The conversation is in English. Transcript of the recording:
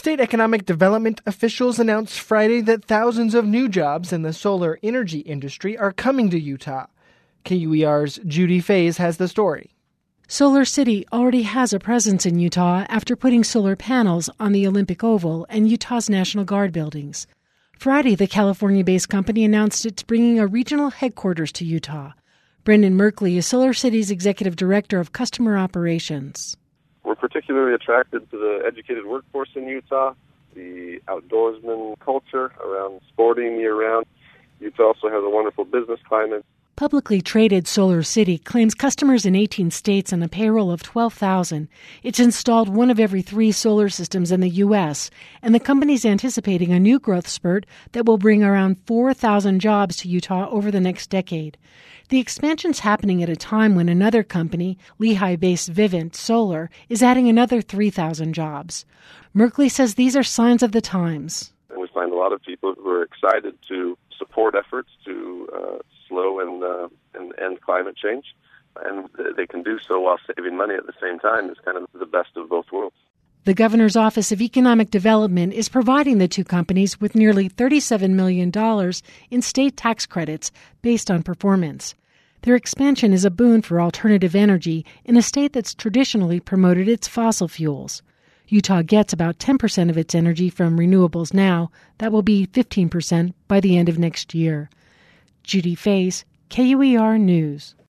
State economic development officials announced Friday that thousands of new jobs in the solar energy industry are coming to Utah. KUER's Judy Faze has the story. Solar City already has a presence in Utah after putting solar panels on the Olympic Oval and Utah's National Guard buildings. Friday, the California-based company announced it's bringing a regional headquarters to Utah. Brendan Merkley is Solar City's executive director of customer operations. We're particularly attracted to the educated workforce in Utah, the outdoorsman culture around sporting year-round. Utah also has a wonderful business climate. Publicly traded Solar City claims customers in 18 states and a payroll of 12,000. It's installed one of every 3 solar systems in the U.S., and the company's anticipating a new growth spurt that will bring around 4,000 jobs to Utah over the next decade. The expansion's happening at a time when another company, Lehi-based Vivint Solar, is adding another 3,000 jobs. Merkley says these are signs of the times. And we find a lot of people who are excited to support efforts to slow and end climate change, and they can do so while saving money at the same time. It's kind of the best of both worlds. The Governor's Office of Economic Development is providing the two companies with nearly $37 million in state tax credits based on performance. Their expansion is a boon for alternative energy in a state that's traditionally promoted its fossil fuels. Utah gets about 10% of its energy from renewables now. That will be 15% by the end of next year. Judy Faze, KUER News.